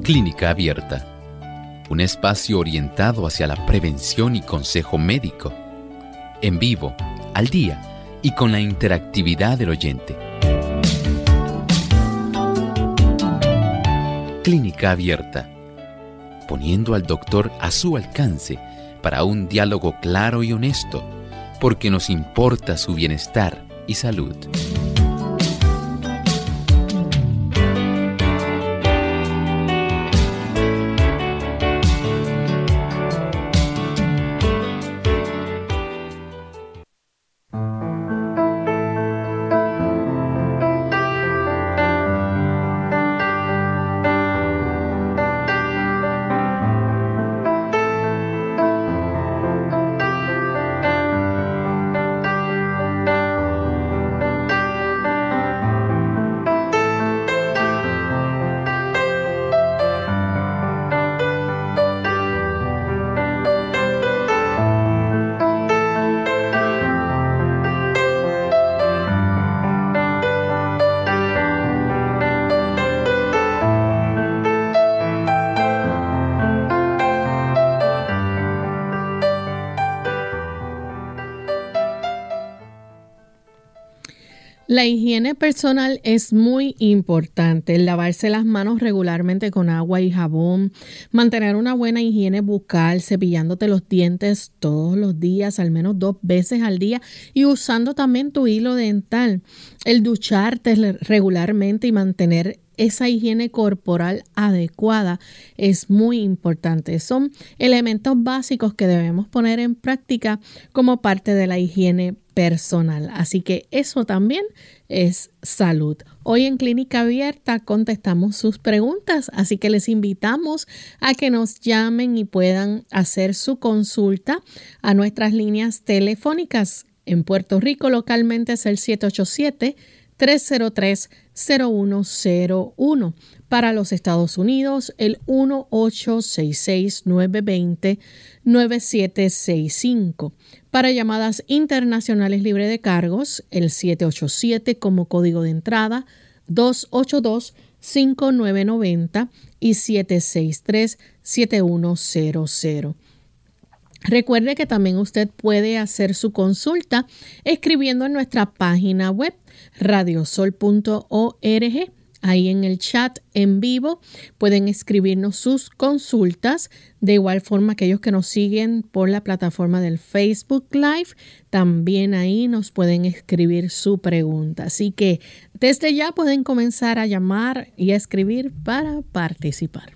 Clínica Abierta, un espacio orientado hacia la prevención y consejo médico, en vivo, al día y con la interactividad del oyente. Clínica Abierta, poniendo al doctor a su alcance para un diálogo claro y honesto, porque nos importa su bienestar y salud. La higiene personal es muy importante. Lavarse las manos regularmente con agua y jabón, mantener una buena higiene bucal, cepillándote los dientes todos los días, al menos 2 veces al día, y usando también tu hilo dental. El ducharte regularmente y mantener esa higiene corporal adecuada es muy importante. Son elementos básicos que debemos poner en práctica como parte de la higiene personal. Así que eso también es salud. Hoy en Clínica Abierta contestamos sus preguntas, así que les invitamos a que nos llamen y puedan hacer su consulta a nuestras líneas telefónicas. En Puerto Rico localmente es el 787-303-0101. Para los Estados Unidos, el 1-866-920-9765. Para llamadas internacionales libre de cargos, el 787 como código de entrada, 282-5990 y 763-7100. Recuerde que también usted puede hacer su consulta escribiendo en nuestra página web radiosol.org. Ahí en el chat en vivo pueden escribirnos sus consultas. De igual forma, aquellos que nos siguen por la plataforma del Facebook Live, también ahí nos pueden escribir su pregunta. Así que desde ya pueden comenzar a llamar y a escribir para participar.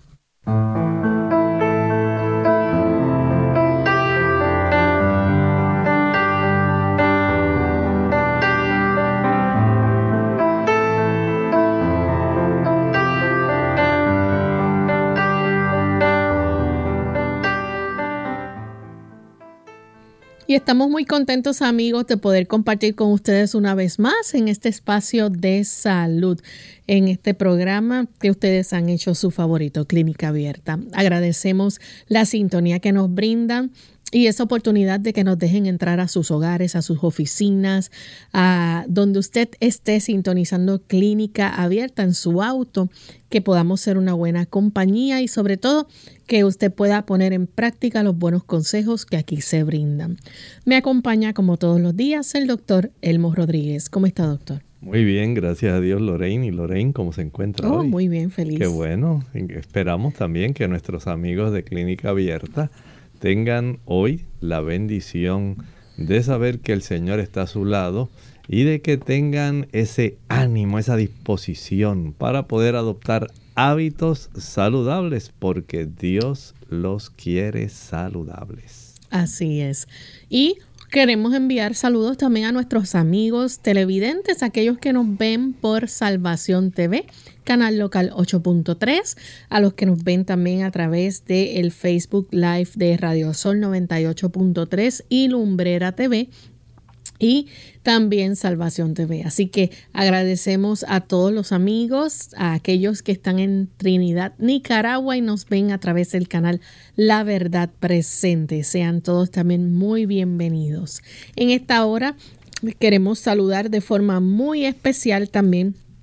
Y estamos muy contentos, amigos, de poder compartir con ustedes una vez más en este espacio de salud, en este programa que ustedes han hecho su favorito, Clínica Abierta. Agradecemos la sintonía que nos brindan y esa oportunidad de que nos dejen entrar a sus hogares, a sus oficinas, a donde usted esté sintonizando Clínica Abierta en su auto, que podamos ser una buena compañía y sobre todo que usted pueda poner en práctica los buenos consejos que aquí se brindan. Me acompaña como todos los días el doctor Elmo Rodríguez. ¿Cómo está, doctor? Muy bien, gracias a Dios, Lorraine. ¿Y Lorraine cómo se encuentra hoy? Muy bien, feliz. Qué bueno. Esperamos también que nuestros amigos de Clínica Abierta tengan hoy la bendición de saber que el Señor está a su lado y de que tengan ese ánimo, esa disposición para poder adoptar hábitos saludables, porque Dios los quiere saludables. Así es. Y queremos enviar saludos también a nuestros amigos televidentes, aquellos que nos ven por Salvación TV, canal local 8.3, a los que nos ven también a través del Facebook Live de Radio Sol 98.3 y Lumbrera TV, y también Salvación TV. Así que agradecemos a todos los amigos, a aquellos que están en Trinidad, Nicaragua y nos ven a través del canal La Verdad Presente. Sean todos también muy bienvenidos. En esta hora queremos saludar de forma muy especial también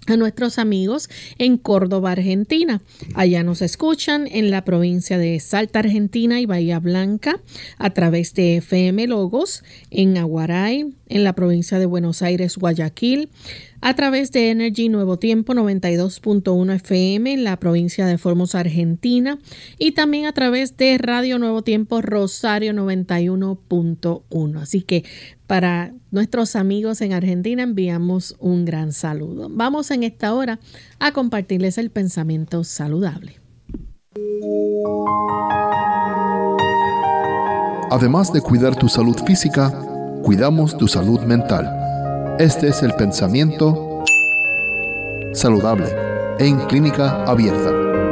a nuestros amigos en Córdoba, Argentina. Allá nos escuchan en la provincia de Salta, Argentina y Bahía Blanca a través de FM Logos, en Aguaray, en la provincia de Buenos Aires, Guayaquil, a través de Energy Nuevo Tiempo 92.1 FM en la provincia de Formosa, Argentina, y también a través de Radio Nuevo Tiempo Rosario 91.1. Así que para nuestros amigos en Argentina enviamos un gran saludo. Vamos en esta hora a compartirles el pensamiento saludable. Además de cuidar tu salud física, cuidamos tu salud mental. Este es el pensamiento saludable en Clínica Abierta.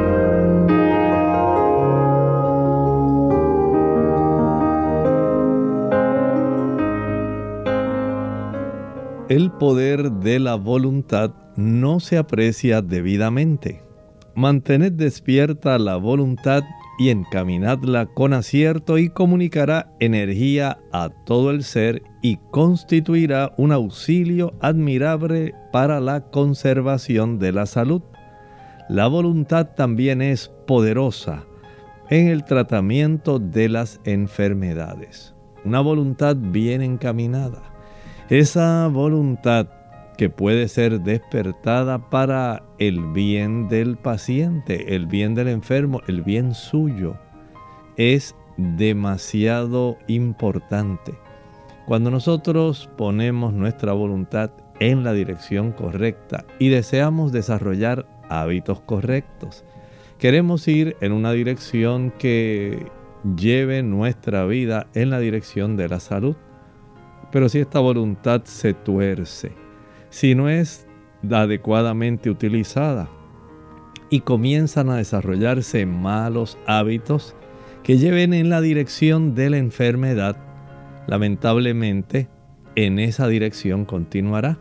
El poder de la voluntad no se aprecia debidamente. Mantened despierta la voluntad y encaminadla con acierto y comunicará energía a todo el ser y constituirá un auxilio admirable para la conservación de la salud. La voluntad también es poderosa en el tratamiento de las enfermedades. Una voluntad bien encaminada. Esa voluntad que puede ser despertada para el bien del paciente, el bien del enfermo, el bien suyo, es demasiado importante. Cuando nosotros ponemos nuestra voluntad en la dirección correcta y deseamos desarrollar hábitos correctos, queremos ir en una dirección que lleve nuestra vida en la dirección de la salud. Pero si esta voluntad se tuerce, si no es adecuadamente utilizada y comienzan a desarrollarse malos hábitos que lleven en la dirección de la enfermedad, lamentablemente en esa dirección continuará.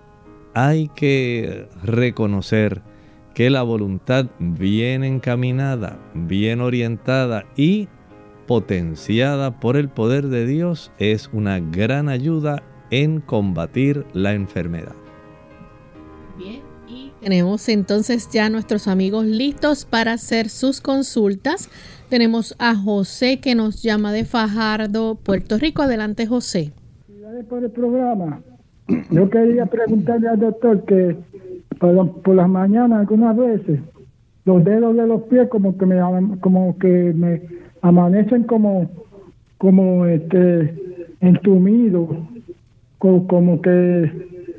Hay que reconocer que la voluntad bien encaminada, bien orientada y potenciada por el poder de Dios es una gran ayuda en combatir la enfermedad. Bien, y tenemos entonces ya nuestros amigos listos para hacer sus consultas. Tenemos a José que nos llama de Fajardo, Puerto Rico. Adelante, José. Gracias por el programa. Yo quería preguntarle al doctor que por las mañanas algunas veces los dedos de los pies como que me amanecen como entumidos, como que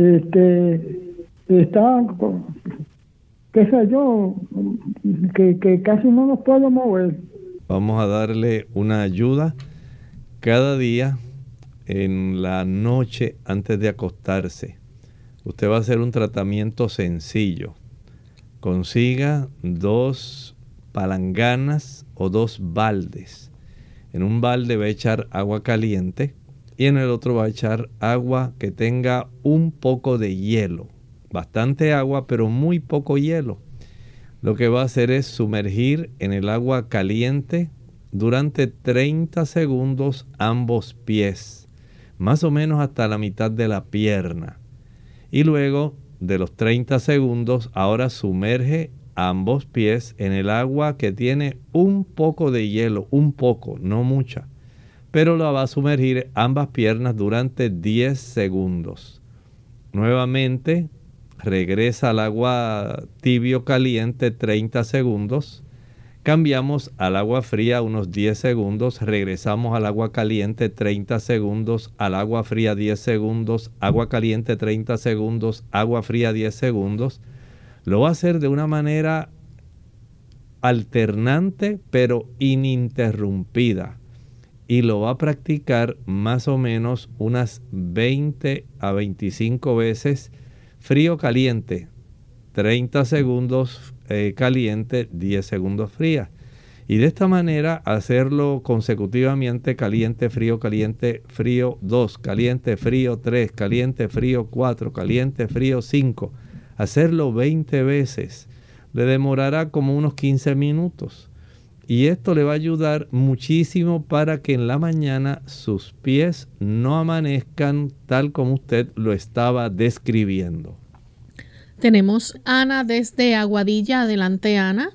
están, qué sé yo, que casi no los puedo mover. Vamos a darle una ayuda cada día en la noche antes de acostarse. Usted va a hacer un tratamiento sencillo. Consiga 2 palanganas o 2 baldes. En un balde va a echar agua caliente y en el otro va a echar agua que tenga un poco de hielo. Bastante agua, pero muy poco hielo. Lo que va a hacer es sumergir en el agua caliente durante 30 segundos ambos pies, más o menos hasta la mitad de la pierna. Y luego de los 30 segundos, ahora sumerge ambos pies en el agua que tiene un poco de hielo, un poco, no mucha, pero la va a sumergir ambas piernas durante 10 segundos. Nuevamente regresa al agua tibio caliente 30 segundos, cambiamos al agua fría unos 10 segundos, regresamos al agua caliente 30 segundos, al agua fría 10 segundos, agua caliente 30 segundos, agua fría 10 segundos. Lo va a hacer de una manera alternante pero ininterrumpida y lo va a practicar más o menos unas 20 a 25 veces frío caliente, 30 segundos caliente, 10 segundos fría. Y de esta manera hacerlo consecutivamente caliente, frío 2, caliente, frío 3, caliente, frío 4, caliente, frío 5. Hacerlo 20 veces. Le demorará como unos 15 minutos. Y esto le va a ayudar muchísimo para que en la mañana sus pies no amanezcan tal como usted lo estaba describiendo. Tenemos Ana desde Aguadilla. Adelante, Ana.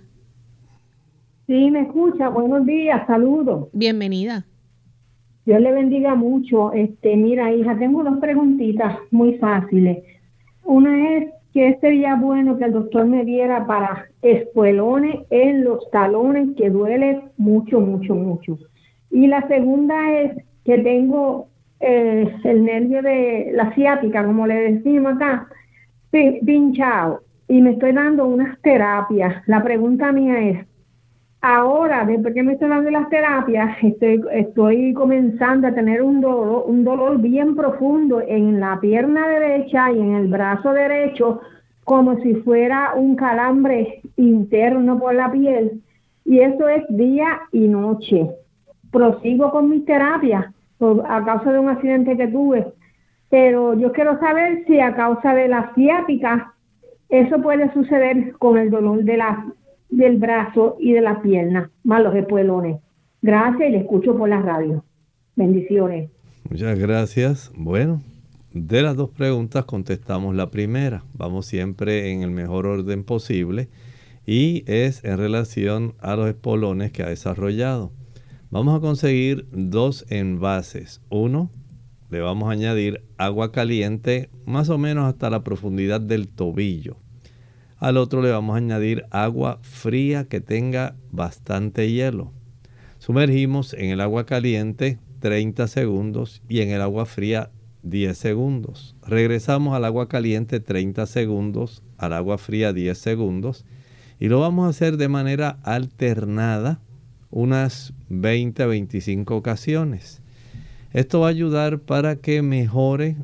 Sí, me escucha. Buenos días, saludos. Bienvenida. Dios le bendiga mucho. Mira, hija, tengo dos preguntitas muy fáciles. Una es que sería bueno que el doctor me diera para espuelones en los talones, que duele mucho, mucho, mucho. Y la segunda es que tengo el nervio de la ciática, como le decimos acá, pinchado, y me estoy dando unas terapias. La pregunta mía es, ahora, después que me estoy dando las terapias, estoy comenzando a tener un dolor bien profundo en la pierna derecha y en el brazo derecho, como si fuera un calambre interno por la piel. Y eso es día y noche. Prosigo con mis terapias a causa de un accidente que tuve. Pero yo quiero saber si a causa de la ciática eso puede suceder con el dolor del brazo y de la pierna, más los espuelones. Gracias y le escucho por la radio. Bendiciones. Muchas gracias. Bueno, de las dos preguntas contestamos la primera. Vamos siempre en el mejor orden posible y es en relación a los espolones que ha desarrollado. Vamos a conseguir dos envases. Uno, le vamos a añadir agua caliente más o menos hasta la profundidad del tobillo. Al otro le vamos a añadir agua fría que tenga bastante hielo. Sumergimos en el agua caliente 30 segundos y en el agua fría 10 segundos. Regresamos al agua caliente 30 segundos, al agua fría 10 segundos. Y lo vamos a hacer de manera alternada unas 20 a 25 ocasiones. Esto va a ayudar para que mejore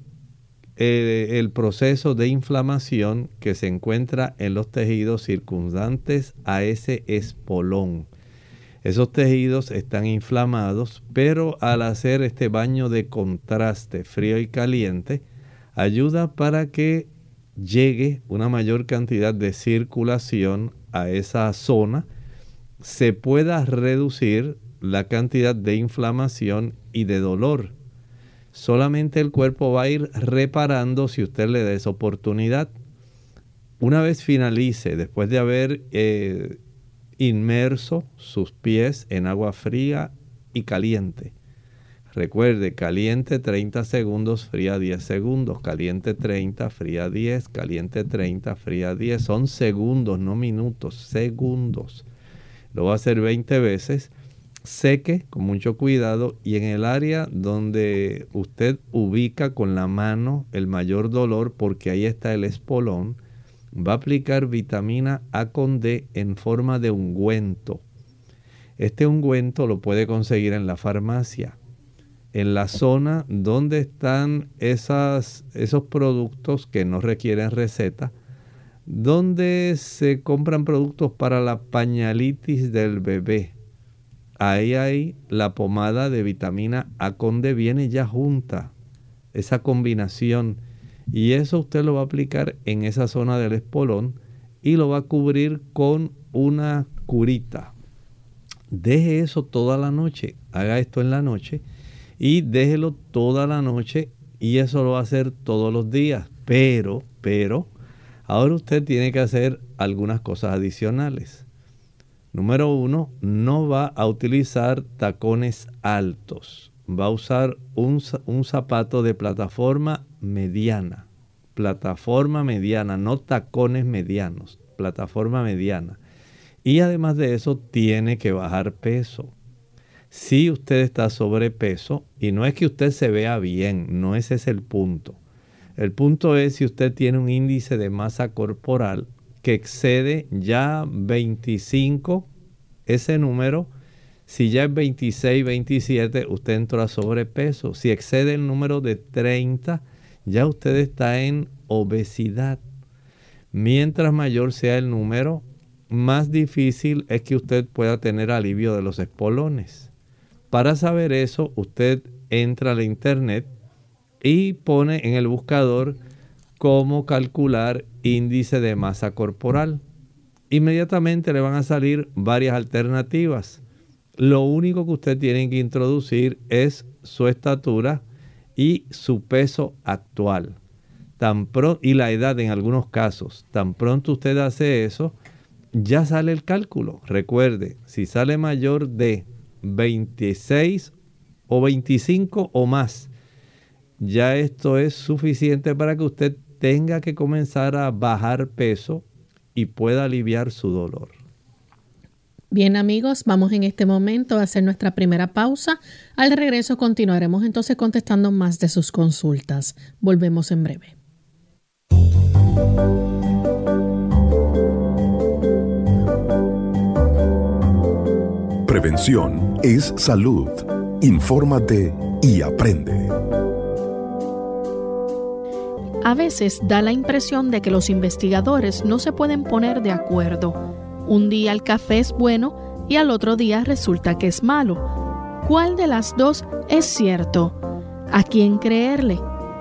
el proceso de inflamación que se encuentra en los tejidos circundantes a ese espolón. Esos tejidos están inflamados, pero al hacer este baño de contraste frío y caliente, ayuda para que llegue una mayor cantidad de circulación a esa zona, se pueda reducir la cantidad de inflamación y de dolor. Solamente el cuerpo va a ir reparando si usted le da esa oportunidad. Una vez finalice, después de haber inmerso sus pies en agua fría y caliente. Recuerde, caliente 30 segundos, fría 10 segundos, caliente 30, fría 10, caliente 30, fría 10. Son segundos, no minutos, segundos. Lo va a hacer 20 veces. Seque con mucho cuidado y en el área donde usted ubica con la mano el mayor dolor, porque ahí está el espolón, va a aplicar vitamina A con D en forma de ungüento. Este ungüento lo puede conseguir en la farmacia. En la zona donde están esos productos que no requieren receta, donde se compran productos para la pañalitis del bebé. Ahí hay la pomada de vitamina A con D, viene ya junta, esa combinación. Y eso usted lo va a aplicar en esa zona del espolón y lo va a cubrir con una curita. Deje eso toda la noche, haga esto en la noche y déjelo toda la noche y eso lo va a hacer todos los días. Pero, ahora usted tiene que hacer algunas cosas adicionales. Número 1, no va a utilizar tacones altos. Va a usar un zapato de plataforma mediana. Plataforma mediana, no tacones medianos. Plataforma mediana. Y además de eso, tiene que bajar peso. Si usted está sobrepeso, y no es que usted se vea bien, no ese es el punto. El punto es si usted tiene un índice de masa corporal que excede ya 25, ese número, si ya es 26, 27, usted entró a sobrepeso. Si excede el número de 30, ya usted está en obesidad. Mientras mayor sea el número, más difícil es que usted pueda tener alivio de los espolones. Para saber eso, usted entra a la internet y pone en el buscador cómo calcular índice de masa corporal. Inmediatamente le van a salir varias alternativas. Lo único que usted tiene que introducir es su estatura y su peso actual. y la edad en algunos casos, tan pronto usted hace eso, ya sale el cálculo. Recuerde, si sale mayor de 26 o 25 o más, ya esto es suficiente para que usted tenga que comenzar a bajar peso y pueda aliviar su dolor. Bien, amigos, vamos en este momento a hacer nuestra primera pausa. Al regreso continuaremos entonces contestando más de sus consultas. Volvemos en breve. Prevención es salud. Infórmate y aprende. A veces da la impresión de que los investigadores no se pueden poner de acuerdo. Un día el café es bueno y al otro día resulta que es malo. ¿Cuál de las dos es cierto? ¿A quién creerle?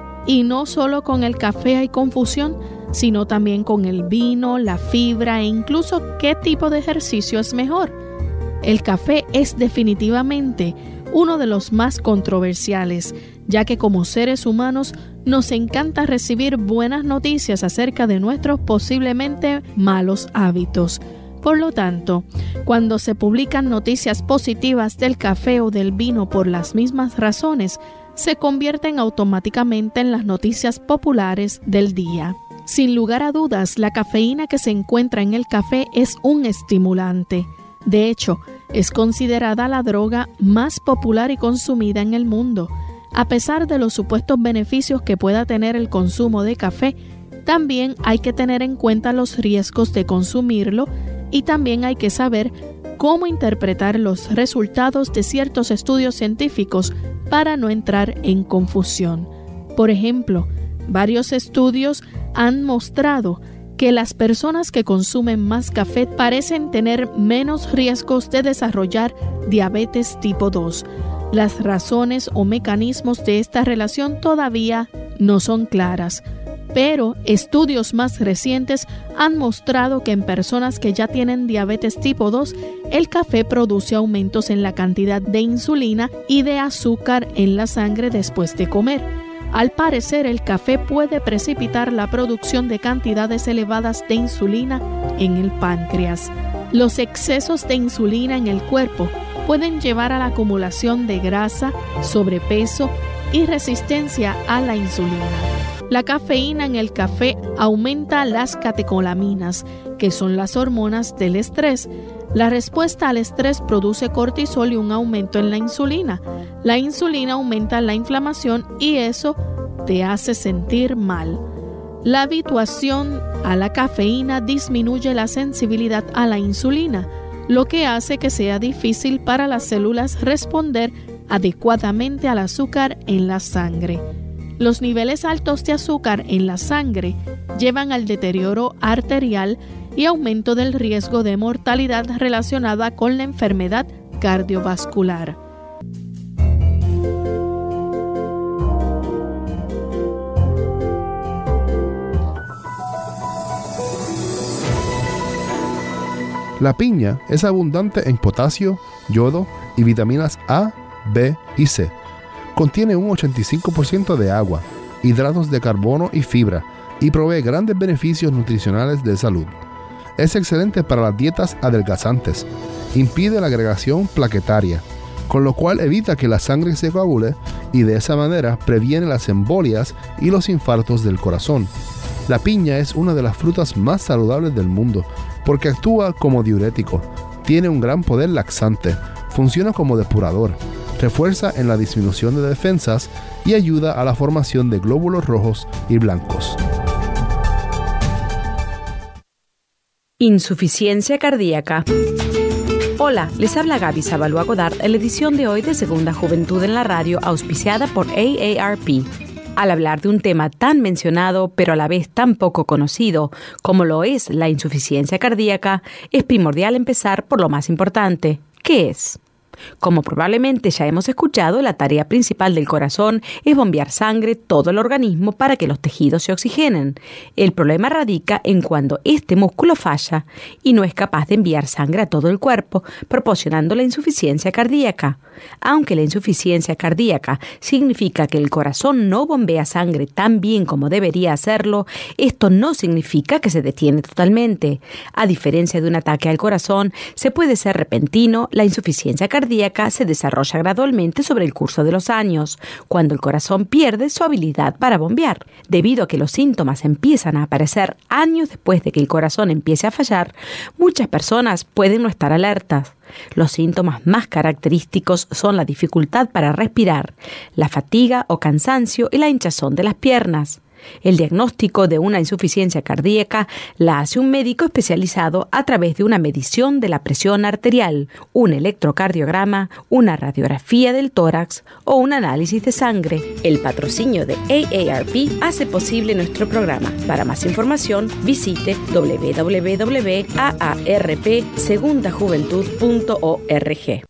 Y no solo con el café hay confusión, sino también con el vino, la fibra e incluso qué tipo de ejercicio es mejor. El café es definitivamente uno de los más controversiales, ya que como seres humanos nos encanta recibir buenas noticias acerca de nuestros posiblemente malos hábitos. Por lo tanto, cuando se publican noticias positivas del café o del vino por las mismas razones, se convierten automáticamente en las noticias populares del día. Sin lugar a dudas, la cafeína que se encuentra en el café es un estimulante. De hecho, es considerada la droga más popular y consumida en el mundo. A pesar de los supuestos beneficios que pueda tener el consumo de café, también hay que tener en cuenta los riesgos de consumirlo y también hay que saber cómo interpretar los resultados de ciertos estudios científicos para no entrar en confusión. Por ejemplo, varios estudios han mostrado que las personas que consumen más café parecen tener menos riesgos de desarrollar diabetes tipo 2. Las razones o mecanismos de esta relación todavía no son claras, pero estudios más recientes han mostrado que en personas que ya tienen diabetes tipo 2, el café produce aumentos en la cantidad de insulina y de azúcar en la sangre después de comer. Al parecer, el café puede precipitar la producción de cantidades elevadas de insulina en el páncreas. Los excesos de insulina en el cuerpo pueden llevar a la acumulación de grasa, sobrepeso y resistencia a la insulina. La cafeína en el café aumenta las catecolaminas, que son las hormonas del estrés. La respuesta al estrés produce cortisol y un aumento en la insulina. La insulina aumenta la inflamación y eso te hace sentir mal. La habituación a la cafeína disminuye la sensibilidad a la insulina, lo que hace que sea difícil para las células responder adecuadamente al azúcar en la sangre. Los niveles altos de azúcar en la sangre llevan al deterioro arterial y aumento del riesgo de mortalidad relacionada con la enfermedad cardiovascular. La piña es abundante en potasio, yodo y vitaminas A, B y C. Contiene un 85% de agua, hidratos de carbono y fibra, y provee grandes beneficios nutricionales de salud. Es excelente para las dietas adelgazantes. Impide la agregación plaquetaria, con lo cual evita que la sangre se coagule y de esa manera previene las embolias y los infartos del corazón. La piña es una de las frutas más saludables del mundo porque actúa como diurético, tiene un gran poder laxante, funciona como depurador, refuerza en la disminución de defensas y ayuda a la formación de glóbulos rojos y blancos. Insuficiencia cardíaca. Hola, les habla Gaby Zabalúa Godard en la edición de hoy de Segunda Juventud en la Radio, auspiciada por AARP. Al hablar de un tema tan mencionado, pero a la vez tan poco conocido, como lo es la insuficiencia cardíaca, es primordial empezar por lo más importante. ¿Qué es? Como probablemente ya hemos escuchado, la tarea principal del corazón es bombear sangre todo el organismo para que los tejidos se oxigenen. El problema radica en cuando este músculo falla y no es capaz de enviar sangre a todo el cuerpo, proporcionando la insuficiencia cardíaca. Aunque la insuficiencia cardíaca significa que el corazón no bombea sangre tan bien como debería hacerlo, esto no significa que se detiene totalmente. A diferencia de un ataque al corazón, se puede ser repentino, la insuficiencia cardíaca se desarrolla gradualmente sobre el curso de los años, cuando el corazón pierde su habilidad para bombear. Debido a que los síntomas empiezan a aparecer años después de que el corazón empiece a fallar, muchas personas pueden no estar alertas. Los síntomas más característicos son la dificultad para respirar, la fatiga o cansancio y la hinchazón de las piernas. El diagnóstico de una insuficiencia cardíaca la hace un médico especializado a través de una medición de la presión arterial, un electrocardiograma, una radiografía del tórax o un análisis de sangre. El patrocinio de AARP hace posible nuestro programa. Para más información, visite www.aarpsegundajuventud.org.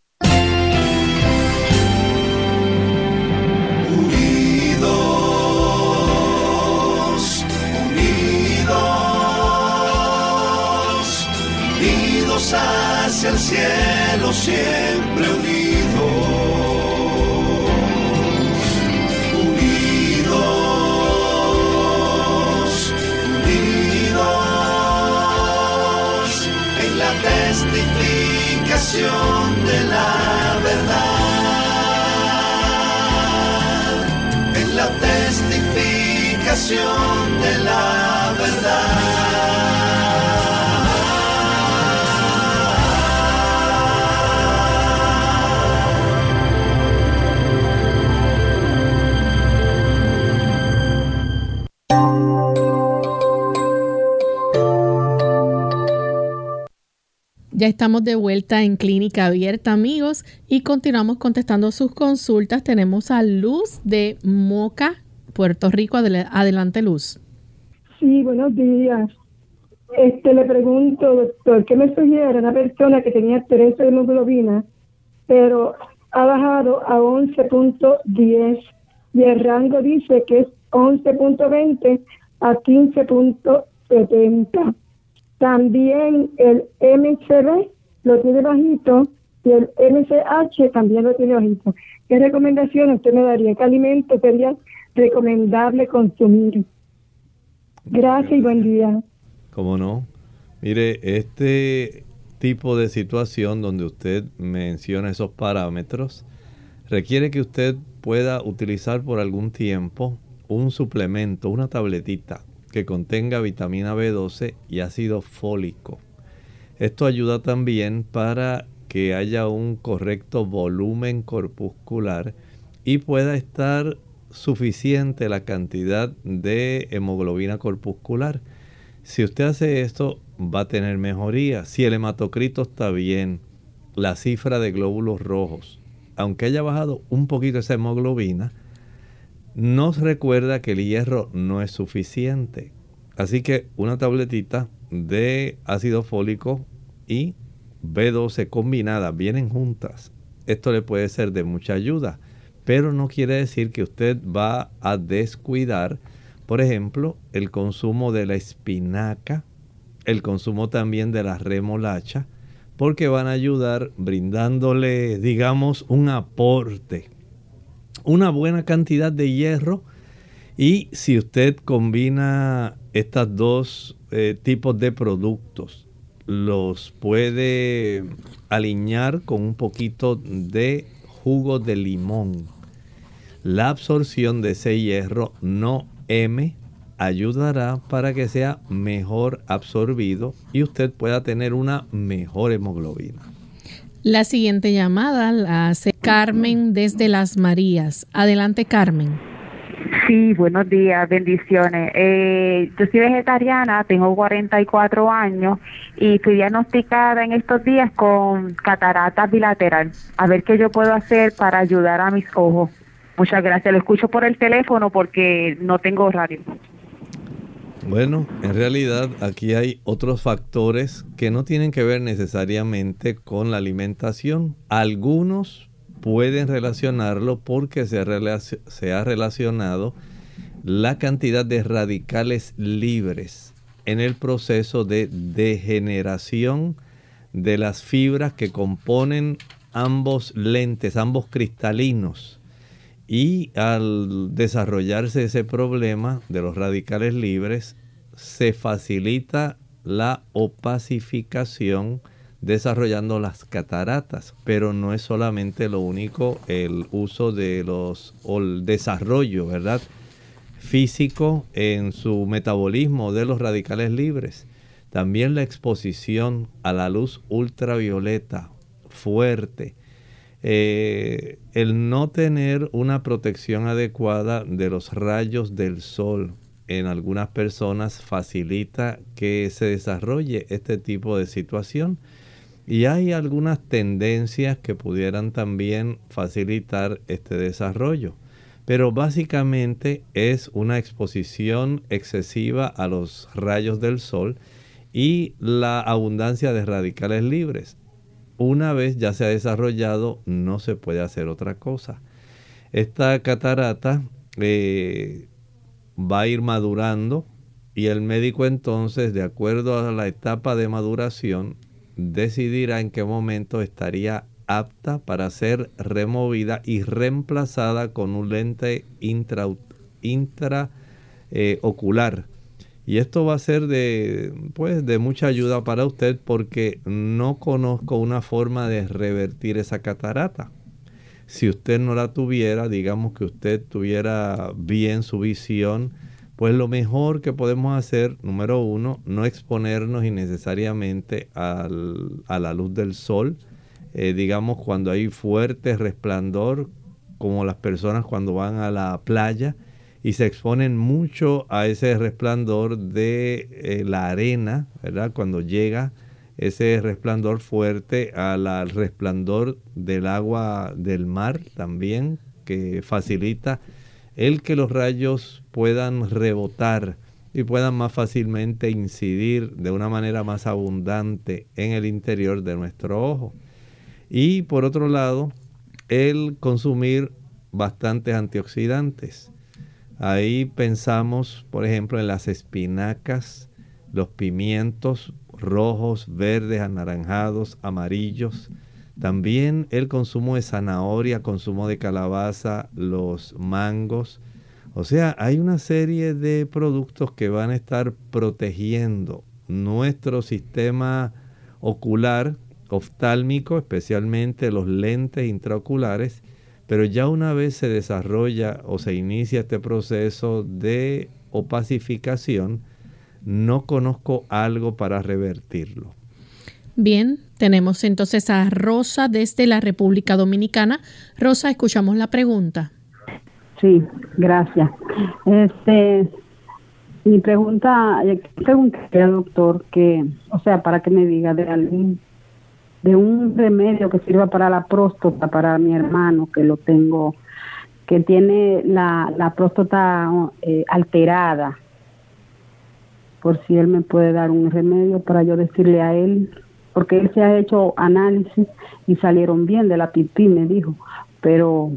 Hacia el cielo, siempre unidos, unidos, unidos, en la testificación de la verdad, en la testificación de la verdad. Ya estamos de vuelta en Clínica Abierta, amigos, y continuamos contestando sus consultas. Tenemos a Luz de Moca, Puerto Rico. Adelante, Luz. Sí, buenos días. Le pregunto, doctor, ¿qué me sugiere una persona que tenía 13 de hemoglobina, pero ha bajado a 11.10 y el rango dice que es 11.20 a 15.70? También el MCV lo tiene bajito y el MCH también lo tiene bajito. ¿Qué recomendaciones usted me daría? ¿Qué alimentos sería recomendable consumir? Gracias y buen día. ¿Cómo no? Mire, este tipo de situación donde usted menciona esos parámetros requiere que usted pueda utilizar por algún tiempo un suplemento, una tabletita que contenga vitamina B12 y ácido fólico. Esto ayuda también para que haya un correcto volumen corpuscular y pueda estar suficiente la cantidad de hemoglobina corpuscular. Si usted hace esto, va a tener mejoría. Si el hematocrito está bien, la cifra de glóbulos rojos, aunque haya bajado un poquito esa hemoglobina, nos recuerda que el hierro no es suficiente. Así que una tabletita de ácido fólico y B12 combinadas, vienen juntas. Esto le puede ser de mucha ayuda, pero no quiere decir que usted va a descuidar, por ejemplo, el consumo de la espinaca, el consumo también de la remolacha, porque van a ayudar brindándole, digamos, un aporte, una buena cantidad de hierro. Y si usted combina estos dos tipos de productos, los puede alinear con un poquito de jugo de limón. La absorción de ese hierro no M ayudará para que sea mejor absorbido y usted pueda tener una mejor hemoglobina. La siguiente llamada la hace Carmen desde Las Marías. Adelante, Carmen. Sí, buenos días, bendiciones. Yo soy vegetariana, tengo 44 años y fui diagnosticada en estos días con catarata bilateral. A ver qué yo puedo hacer para ayudar a mis ojos. Muchas gracias. Lo escucho por el teléfono porque no tengo radio. Bueno, en realidad aquí hay otros factores que no tienen que ver necesariamente con la alimentación. Algunos pueden relacionarlo porque se ha relacionado la cantidad de radicales libres en el proceso de degeneración de las fibras que componen ambos lentes, ambos cristalinos. Y al desarrollarse ese problema de los radicales libres, se facilita la opacificación desarrollando las cataratas. Pero no es solamente lo único el uso de o el desarrollo, ¿verdad?, físico en su metabolismo de los radicales libres. También la exposición a la luz ultravioleta fuerte. El no tener una protección adecuada de los rayos del sol en algunas personas facilita que se desarrolle este tipo de situación. Y hay algunas tendencias que pudieran también facilitar este desarrollo. Pero básicamente es una exposición excesiva a los rayos del sol y la abundancia de radicales libres. Una vez ya se ha desarrollado, no se puede hacer otra cosa. Esta catarata va a ir madurando y el médico entonces, de acuerdo a la etapa de maduración, decidirá en qué momento estaría apta para ser removida y reemplazada con un lente intraocular. Y esto va a ser de mucha ayuda para usted porque no conozco una forma de revertir esa catarata. Si usted no la tuviera, digamos que usted tuviera bien su visión, pues lo mejor que podemos hacer, número uno, no exponernos innecesariamente a la luz del sol. Digamos cuando hay fuerte resplandor, como las personas cuando van a la playa, y se exponen mucho a ese resplandor de la arena, ¿verdad? Cuando llega ese resplandor fuerte al resplandor del agua del mar también, que facilita el que los rayos puedan rebotar y puedan más fácilmente incidir de una manera más abundante en el interior de nuestro ojo. Y por otro lado, el consumir bastantes antioxidantes. Ahí pensamos, por ejemplo, en las espinacas, los pimientos rojos, verdes, anaranjados, amarillos. También el consumo de zanahoria, consumo de calabaza, los mangos. O sea, hay una serie de productos que van a estar protegiendo nuestro sistema ocular, oftálmico, especialmente los lentes intraoculares. Pero ya una vez se desarrolla o se inicia este proceso de opacificación, no conozco algo para revertirlo. Bien, tenemos entonces a Rosa desde la República Dominicana. Rosa, escuchamos la pregunta. Sí, gracias. Mi pregunta, pregunté al doctor para que me diga de un remedio que sirva para la próstata, para mi hermano que tiene la próstata alterada, por si él me puede dar un remedio para yo decirle a él, porque él se ha hecho análisis y salieron bien de la pipí, me dijo, pero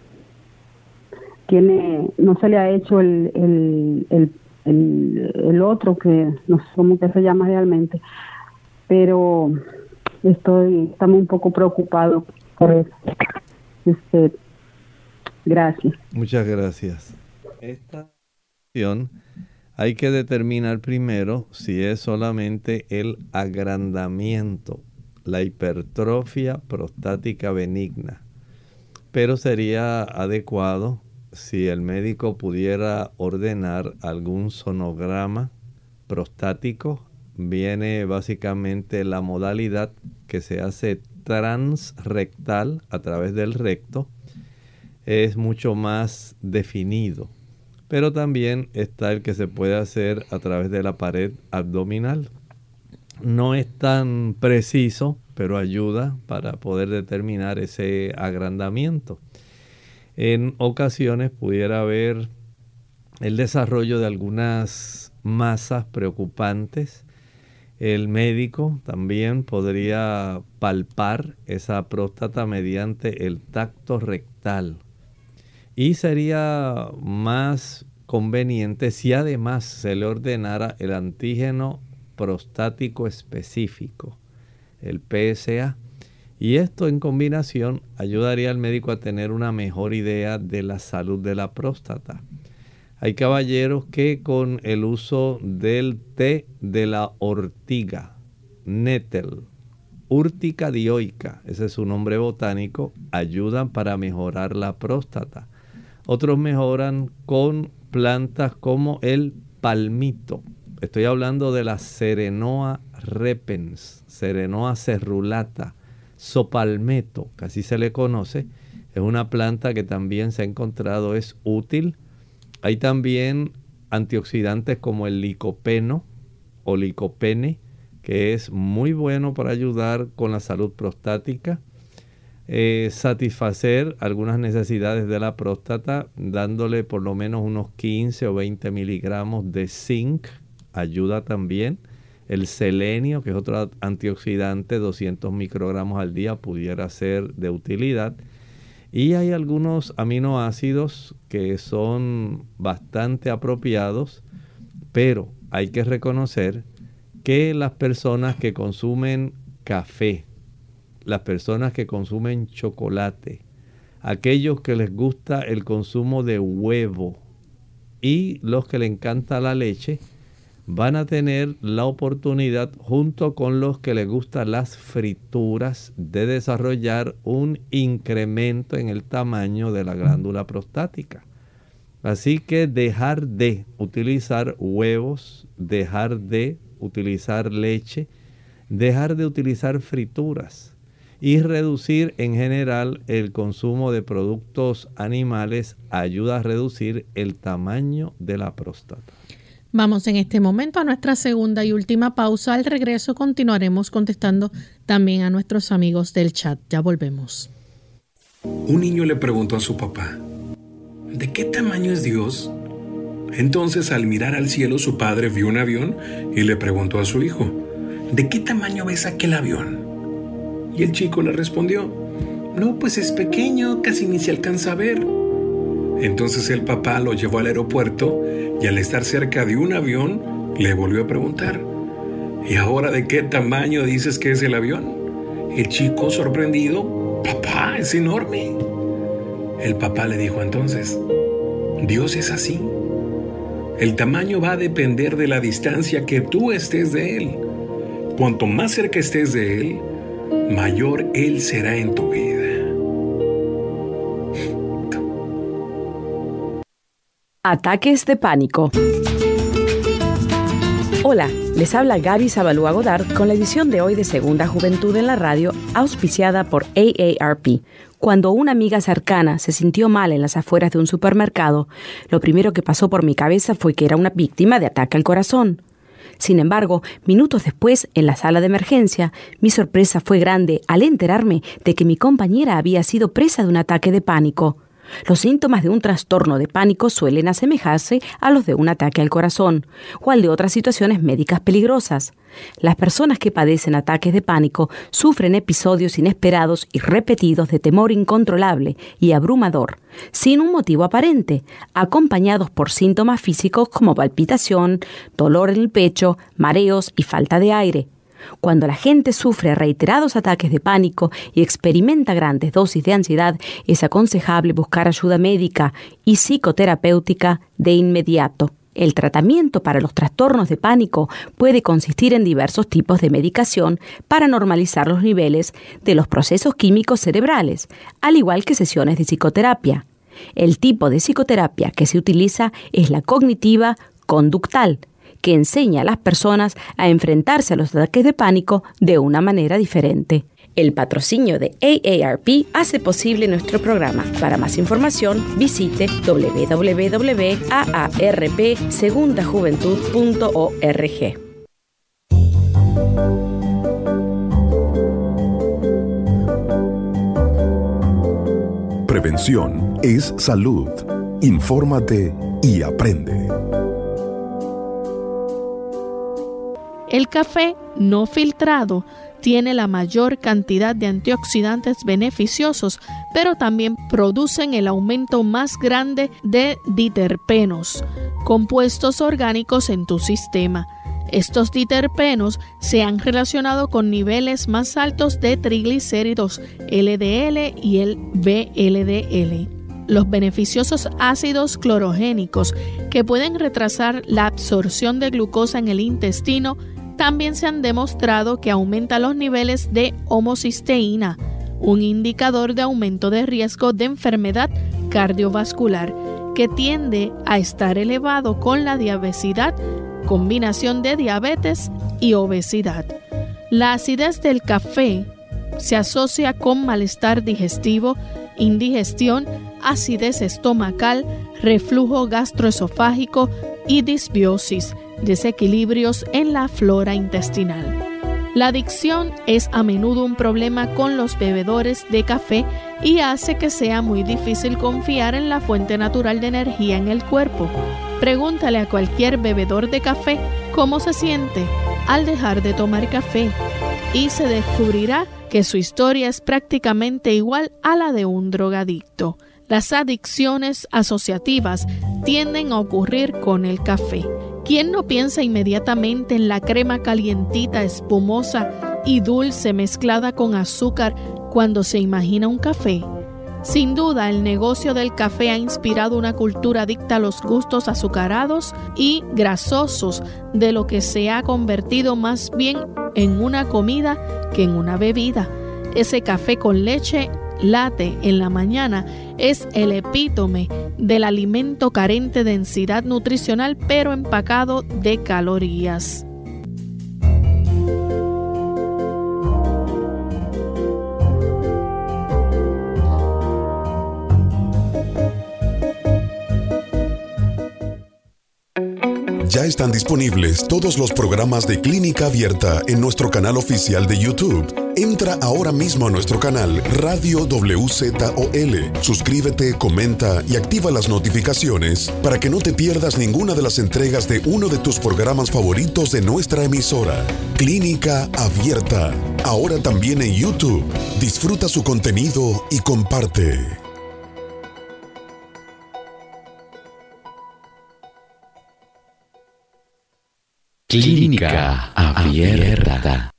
no se le ha hecho el otro, que no sé cómo que se llama realmente, pero estamos un poco preocupados por eso. Gracias. Muchas gracias. Esta opción hay que determinar primero si es solamente el agrandamiento, la hipertrofia prostática benigna. Pero sería adecuado si el médico pudiera ordenar algún sonograma prostático. Viene básicamente la modalidad que se hace transrectal a través del recto. Es mucho más definido. Pero también está el que se puede hacer a través de la pared abdominal. No es tan preciso, pero ayuda para poder determinar ese agrandamiento. En ocasiones pudiera haber el desarrollo de algunas masas preocupantes. El médico también podría palpar esa próstata mediante el tacto rectal. Y sería más conveniente si además se le ordenara el antígeno prostático específico, el PSA. Y esto en combinación ayudaría al médico a tener una mejor idea de la salud de la próstata. Hay caballeros que con el uso del té de la ortiga, nettle, Urtica dioica, ese es su nombre botánico, ayudan para mejorar la próstata. Otros mejoran con plantas como el palmito. Estoy hablando de la Serenoa repens, Serenoa cerulata, sopalmeto, que así se le conoce. Es una planta que también se ha encontrado es útil. Hay también antioxidantes como el licopeno o licopene, que es muy bueno para ayudar con la salud prostática. Satisfacer algunas necesidades de la próstata dándole por lo menos unos 15 o 20 miligramos de zinc ayuda también. El selenio, que es otro antioxidante, 200 microgramos al día pudiera ser de utilidad. Y hay algunos aminoácidos que son bastante apropiados, pero hay que reconocer que las personas que consumen café, las personas que consumen chocolate, aquellos que les gusta el consumo de huevo y los que les encanta la leche, van a tener la oportunidad, junto con los que les gustan las frituras, de desarrollar un incremento en el tamaño de la glándula prostática. Así que dejar de utilizar huevos, dejar de utilizar leche, dejar de utilizar frituras y reducir en general el consumo de productos animales ayuda a reducir el tamaño de la próstata. Vamos en este momento a nuestra segunda y última pausa. Al regreso continuaremos contestando también a nuestros amigos del chat. Ya volvemos. Un niño le preguntó a su papá, ¿de qué tamaño es Dios? Entonces, al mirar al cielo, su padre vio un avión y le preguntó a su hijo, ¿de qué tamaño ves aquel avión? Y el chico le respondió, no, pues es pequeño, casi ni se alcanza a ver. Entonces el papá lo llevó al aeropuerto y al estar cerca de un avión, le volvió a preguntar, ¿y ahora de qué tamaño dices que es el avión? El chico, sorprendido, papá, es enorme. El papá le dijo entonces, Dios es así. El tamaño va a depender de la distancia que tú estés de Él. Cuanto más cerca estés de Él, mayor Él será en tu vida. Ataques de pánico. Hola, les habla Gaby Zabalúa Godard con la edición de hoy de Segunda Juventud en la Radio, auspiciada por AARP. Cuando una amiga cercana se sintió mal en las afueras de un supermercado, lo primero que pasó por mi cabeza fue que era una víctima de ataque al corazón. Sin embargo, minutos después, en la sala de emergencia, mi sorpresa fue grande al enterarme de que mi compañera había sido presa de un ataque de pánico. Los síntomas de un trastorno de pánico suelen asemejarse a los de un ataque al corazón o al de otras situaciones médicas peligrosas. Las personas que padecen ataques de pánico sufren episodios inesperados y repetidos de temor incontrolable y abrumador, sin un motivo aparente, acompañados por síntomas físicos como palpitación, dolor en el pecho, mareos y falta de aire. Cuando la gente sufre reiterados ataques de pánico y experimenta grandes dosis de ansiedad, es aconsejable buscar ayuda médica y psicoterapéutica de inmediato. El tratamiento para los trastornos de pánico puede consistir en diversos tipos de medicación para normalizar los niveles de los procesos químicos cerebrales, al igual que sesiones de psicoterapia. El tipo de psicoterapia que se utiliza es la cognitiva conductal, que enseña a las personas a enfrentarse a los ataques de pánico de una manera diferente. El patrocinio de AARP hace posible nuestro programa. Para más información, visite www.aarpsegundajuventud.org. Prevención es salud. Infórmate y aprende. El café no filtrado tiene la mayor cantidad de antioxidantes beneficiosos, pero también producen el aumento más grande de diterpenos, compuestos orgánicos en tu sistema. Estos diterpenos se han relacionado con niveles más altos de triglicéridos LDL y el VLDL. Los beneficiosos ácidos clorogénicos, que pueden retrasar la absorción de glucosa en el intestino, también se han demostrado que aumenta los niveles de homocisteína, un indicador de aumento de riesgo de enfermedad cardiovascular, que tiende a estar elevado con la diabetes, combinación de diabetes y obesidad. La acidez del café se asocia con malestar digestivo, indigestión, acidez estomacal, reflujo gastroesofágico y disbiosis, desequilibrios en la flora intestinal. La adicción es a menudo un problema con los bebedores de café y hace que sea muy difícil confiar en la fuente natural de energía en el cuerpo. Pregúntale a cualquier bebedor de café cómo se siente al dejar de tomar café y se descubrirá que su historia es prácticamente igual a la de un drogadicto. Las adicciones asociativas tienden a ocurrir con el café. ¿Quién no piensa inmediatamente en la crema calientita, espumosa y dulce mezclada con azúcar cuando se imagina un café? Sin duda, el negocio del café ha inspirado una cultura adicta a los gustos azucarados y grasosos, de lo que se ha convertido más bien en una comida que en una bebida. Ese café con leche latte en la mañana es el epítome del alimento carente de densidad nutricional, pero empacado de calorías. Ya están disponibles todos los programas de Clínica Abierta en nuestro canal oficial de YouTube. Entra ahora mismo a nuestro canal Radio WZOL. Suscríbete, comenta y activa las notificaciones para que no te pierdas ninguna de las entregas de uno de tus programas favoritos de nuestra emisora. Clínica Abierta, ahora también en YouTube. Disfruta su contenido y comparte. Clínica Abierta.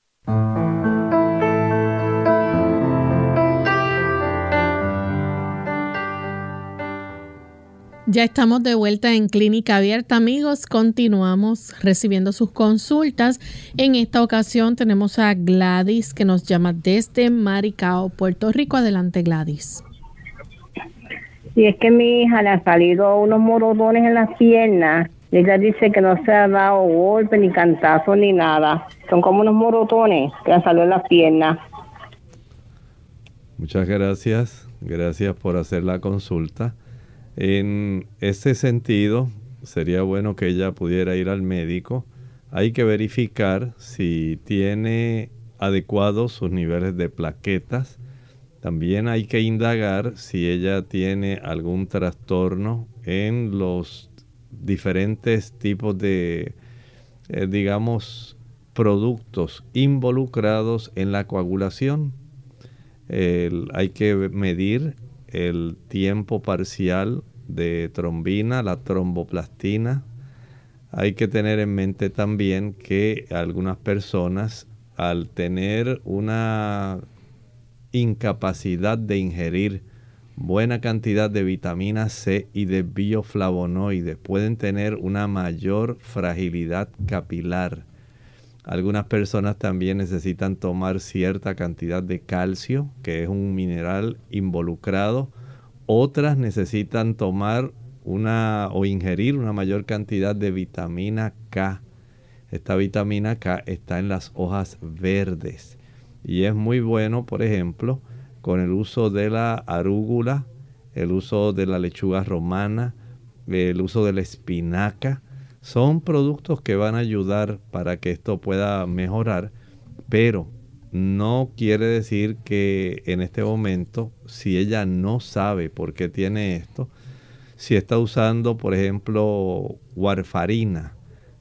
Ya estamos de vuelta en Clínica Abierta, amigos. Continuamos recibiendo sus consultas. En esta ocasión tenemos a Gladys, que nos llama desde Maricao, Puerto Rico. Adelante, Gladys. Sí, es que mi hija le han salido unos moretones en las piernas. Ella dice que no se ha dado golpe, ni cantazo, ni nada. Son como unos morotones que le salió en las piernas. Muchas gracias. Gracias por hacer la consulta. En ese sentido, sería bueno que ella pudiera ir al médico. Hay que verificar si tiene adecuados sus niveles de plaquetas. También hay que indagar si ella tiene algún trastorno en los diferentes tipos de, productos involucrados en la coagulación. Hay que medir el tiempo parcial de trombina, la tromboplastina. Hay que tener en mente también que algunas personas, al tener una incapacidad de ingerir buena cantidad de vitamina C y de bioflavonoides, pueden tener una mayor fragilidad capilar. Algunas personas también necesitan tomar cierta cantidad de calcio, que es un mineral involucrado. Otras necesitan tomar o ingerir una mayor cantidad de vitamina K. Esta vitamina K está en las hojas verdes y es muy bueno, por ejemplo, con el uso de la arúgula, el uso de la lechuga romana, el uso de la espinaca. Son productos que van a ayudar para que esto pueda mejorar, pero no quiere decir que en este momento, si ella no sabe por qué tiene esto, si está usando, por ejemplo, warfarina,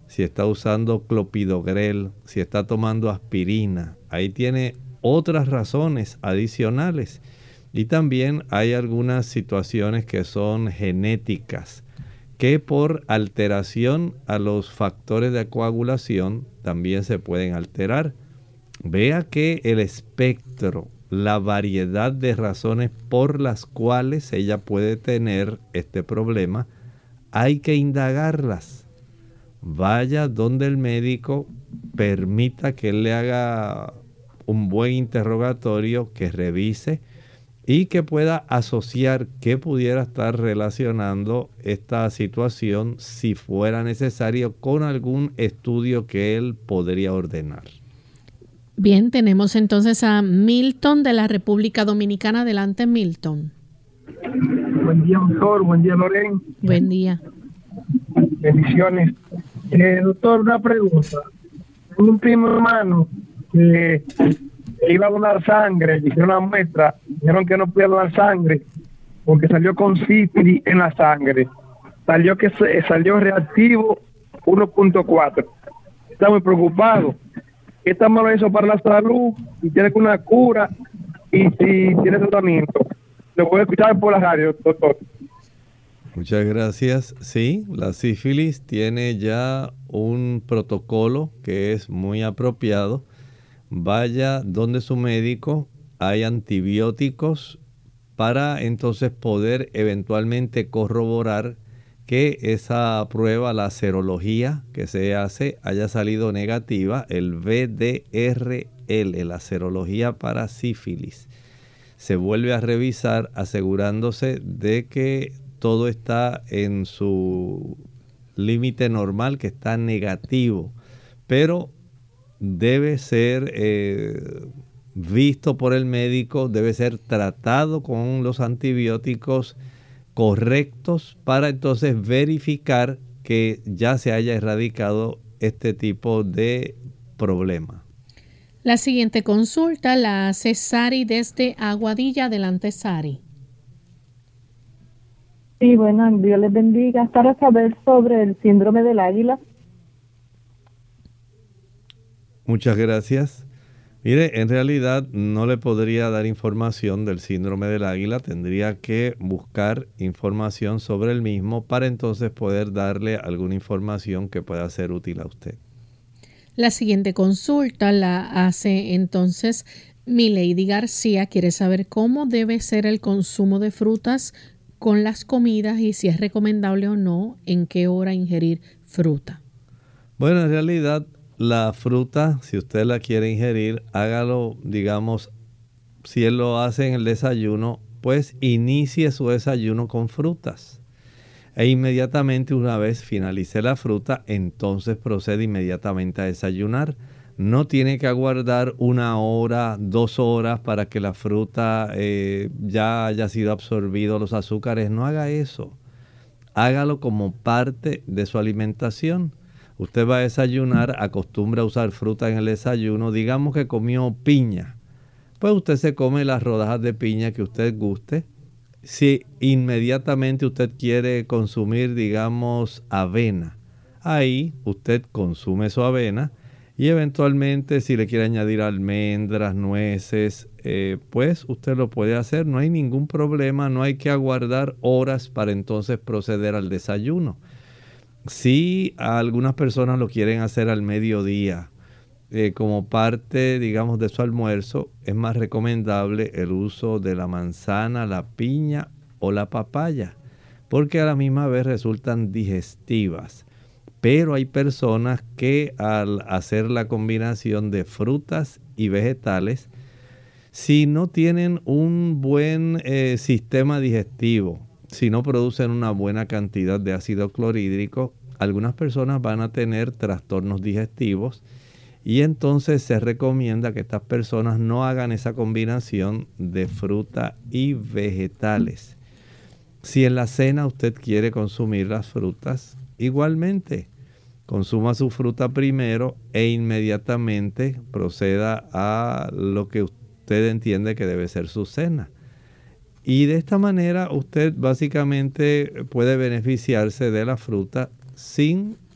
si está usando clopidogrel, si está tomando aspirina. Ahí tiene otras razones adicionales. Y también hay algunas situaciones que son genéticas, que por alteración a los factores de coagulación también se pueden alterar. Vea que el espectro, la variedad de razones por las cuales ella puede tener este problema, hay que indagarlas. Vaya donde el médico, permita que él le haga un buen interrogatorio, que revise y que pueda asociar qué pudiera estar relacionando esta situación, si fuera necesario, con algún estudio que él podría ordenar. Bien, tenemos entonces a Milton de la República Dominicana. Adelante, Milton. Buen día, doctor. Buen día, Loren. Buen día. Bendiciones. Doctor, una pregunta. Tengo un primo hermano que iba a donar sangre, le hicieron una muestra, dijeron que no podía donar sangre porque salió con sífilis en la sangre. Salió reactivo 1.4. Está muy preocupado. ¿Qué tan malo eso para la salud? Y tiene una cura y si tiene tratamiento. Lo puede escuchar por la radio, doctor. Muchas gracias. Sí, la sífilis tiene ya un protocolo que es muy apropiado. Vaya donde su médico, hay antibióticos para entonces poder eventualmente corroborar que esa prueba, la serología que se hace, haya salido negativa, el VDRL, la serología para sífilis. Se vuelve a revisar asegurándose de que todo está en su límite normal, que está negativo, pero debe ser visto por el médico, debe ser tratado con los antibióticos correctos para entonces verificar que ya se haya erradicado este tipo de problema. La siguiente consulta la hace Sari desde Aguadilla. Adelante, Sari. Sí, bueno, Dios les bendiga. Para saber sobre el síndrome del águila. Muchas gracias. Mire, en realidad no le podría dar información del síndrome del águila. Tendría que buscar información sobre el mismo para entonces poder darle alguna información que pueda ser útil a usted. La siguiente consulta la hace entonces Milady García. Quiere saber cómo debe ser el consumo de frutas con las comidas y si es recomendable o no, en qué hora ingerir fruta. Bueno, en realidad la fruta, si usted la quiere ingerir, hágalo, digamos, si él lo hace en el desayuno, pues inicie su desayuno con frutas. E inmediatamente, una vez finalice la fruta, entonces procede inmediatamente a desayunar. No tiene que aguardar 1 hora, 2 horas para que la fruta ya haya sido absorbido los azúcares. No haga eso. Hágalo como parte de su alimentación. Usted va a desayunar, acostumbra a usar fruta en el desayuno. Digamos que comió piña. Pues usted se come las rodajas de piña que usted guste. Si inmediatamente usted quiere consumir, digamos, avena, ahí usted consume su avena. Y eventualmente, si le quiere añadir almendras, nueces, pues usted lo puede hacer. No hay ningún problema, no hay que aguardar horas para entonces proceder al desayuno. Si algunas personas lo quieren hacer al mediodía, como parte, digamos, de su almuerzo, es más recomendable el uso de la manzana, la piña o la papaya, porque a la misma vez resultan digestivas. Pero hay personas que al hacer la combinación de frutas y vegetales, si no tienen un buen sistema digestivo, si no producen una buena cantidad de ácido clorhídrico, algunas personas van a tener trastornos digestivos y entonces se recomienda que estas personas no hagan esa combinación de fruta y vegetales. Si en la cena usted quiere consumir las frutas, igualmente, consuma su fruta primero e inmediatamente proceda a lo que usted entiende que debe ser su cena. Y de esta manera usted básicamente puede beneficiarse de la fruta sin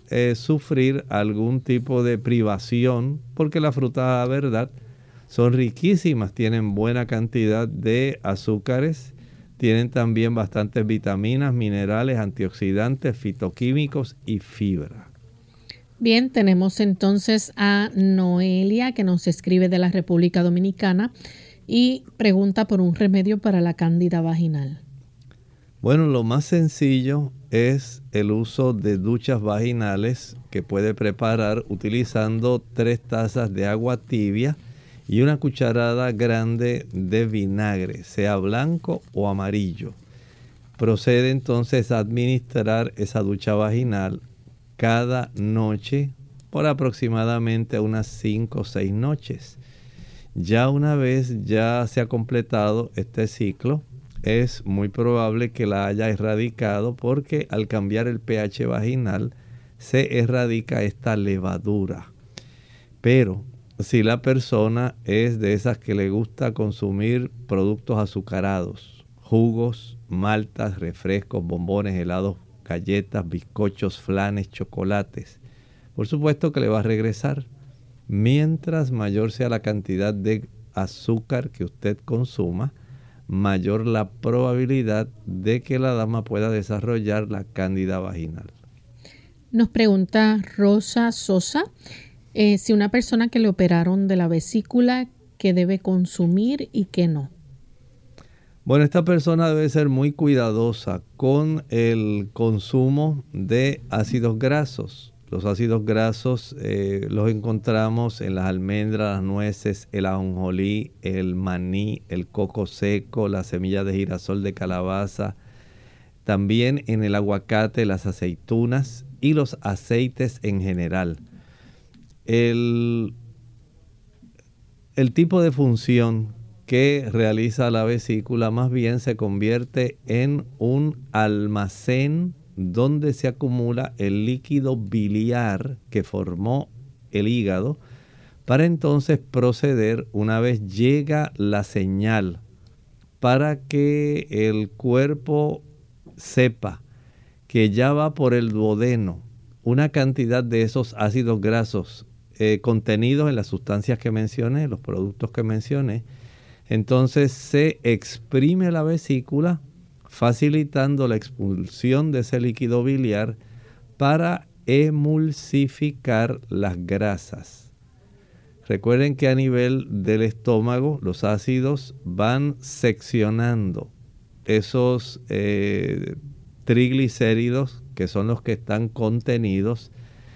sufrir algún tipo de privación, porque las frutas, la verdad, son riquísimas, tienen buena cantidad de azúcares, tienen también bastantes vitaminas, minerales, antioxidantes, fitoquímicos y fibra. Bien, tenemos entonces a Noelia, que nos escribe de la República Dominicana y pregunta por un remedio para la cándida vaginal. Bueno, lo más sencillo es el uso de duchas vaginales que puede preparar utilizando 3 tazas de agua tibia y una cucharada grande de vinagre, sea blanco o amarillo. Procede entonces a administrar esa ducha vaginal cada noche por aproximadamente unas 5 o 6 noches. Ya una vez ya se ha completado este ciclo, es muy probable que la haya erradicado, porque al cambiar el pH vaginal se erradica esta levadura. Pero si la persona es de esas que le gusta consumir productos azucarados, jugos, maltas, refrescos, bombones, helados, galletas, bizcochos, flanes, chocolates, por supuesto que le va a regresar. Mientras mayor sea la cantidad de azúcar que usted consuma, mayor la probabilidad de que la dama pueda desarrollar la cándida vaginal. Nos pregunta Rosa Sosa, si una persona que le operaron de la vesícula, ¿qué debe consumir y qué no? Bueno, esta persona debe ser muy cuidadosa con el consumo de ácidos grasos. Los ácidos grasos los encontramos en las almendras, las nueces, el ajonjolí, el maní, el coco seco, las semillas de girasol, de calabaza, también en el aguacate, las aceitunas y los aceites en general. El tipo de función que realiza la vesícula más bien se convierte en un almacén donde se acumula el líquido biliar que formó el hígado, para entonces proceder, una vez llega la señal, para que el cuerpo sepa que ya va por el duodeno una cantidad de esos ácidos grasos contenidos en las sustancias que mencioné, los productos que mencioné. Entonces se exprime la vesícula, facilitando la expulsión de ese líquido biliar para emulsificar las grasas. Recuerden que a nivel del estómago los ácidos van seccionando esos triglicéridos, que son los que están contenidos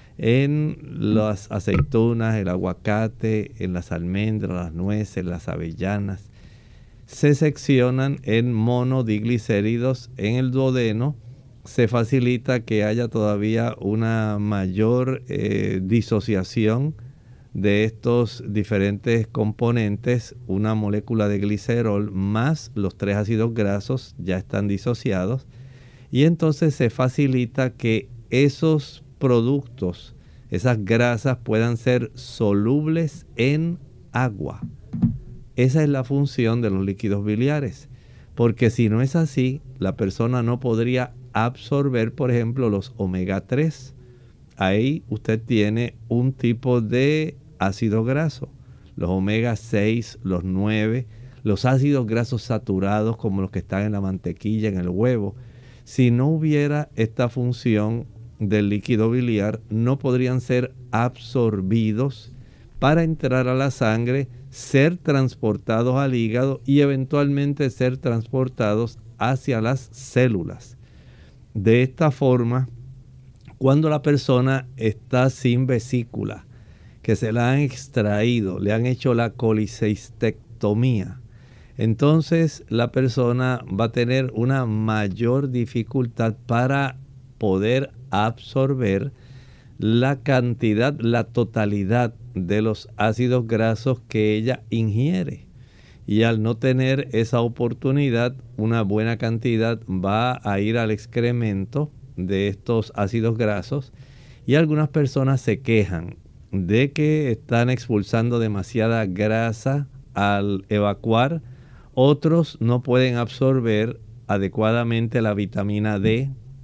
en las aceitunas, el aguacate, en las almendras, las nueces, las avellanas. Se seccionan en monodiglicéridos en el duodeno. Se facilita que haya todavía una mayor disociación de estos diferentes componentes. Una molécula de glicerol más los 3 ácidos grasos ya están disociados, y entonces se facilita que esos productos, esas grasas, puedan ser solubles en agua. Esa es la función de los líquidos biliares, porque si no es así, la persona no podría absorber, por ejemplo, los omega 3. Ahí usted tiene un tipo de ácido graso. Los omega 6, los 9, los ácidos grasos saturados como los que están en la mantequilla, en el huevo. Si no hubiera esta función del líquido biliar, no podrían ser absorbidos para entrar a la sangre, ser transportados al hígado y eventualmente ser transportados hacia las células. De esta forma, cuando la persona está sin vesícula, que se la han extraído, le han hecho la colicistectomía, entonces la persona va a tener una mayor dificultad para poder absorber la cantidad, la totalidad de los ácidos grasos que ella ingiere. Y al no tener esa oportunidad, una buena cantidad va a ir al excremento de estos ácidos grasos, y algunas personas se quejan de que están expulsando demasiada grasa al evacuar. Otros no pueden absorber adecuadamente la vitamina D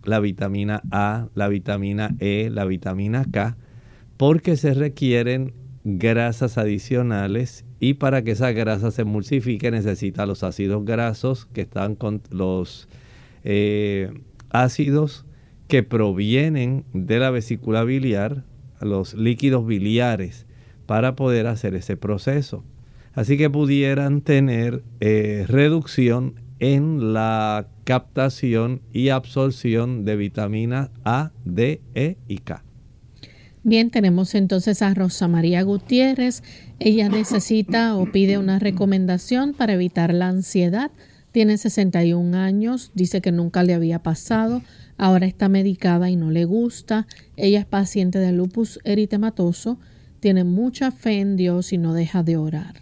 la vitamina A, la vitamina E, la vitamina K, porque se requieren grasas adicionales y para que esa grasa se emulsifique necesita los ácidos grasos que están con los ácidos que provienen de la vesícula biliar, los líquidos biliares, para poder hacer ese proceso. Así que pudieran tener reducción en la captación y absorción de vitaminas A, D, E y K. Bien, tenemos entonces a Rosa María Gutiérrez. Ella necesita o pide una recomendación para evitar la ansiedad. Tiene 61 años, dice que nunca le había pasado, ahora está medicada y no le gusta. Ella es paciente de lupus eritematoso, tiene mucha fe en Dios y no deja de orar.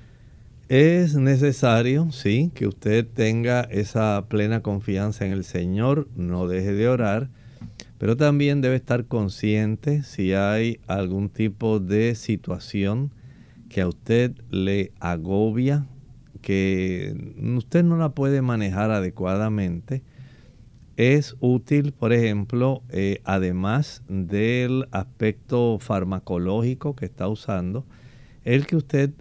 Es necesario, sí, que usted tenga esa plena confianza en el Señor, no deje de orar, pero también debe estar consciente si hay algún tipo de situación que a usted le agobia, que usted no la puede manejar adecuadamente. Es útil, por ejemplo, además del aspecto farmacológico que está usando, el que usted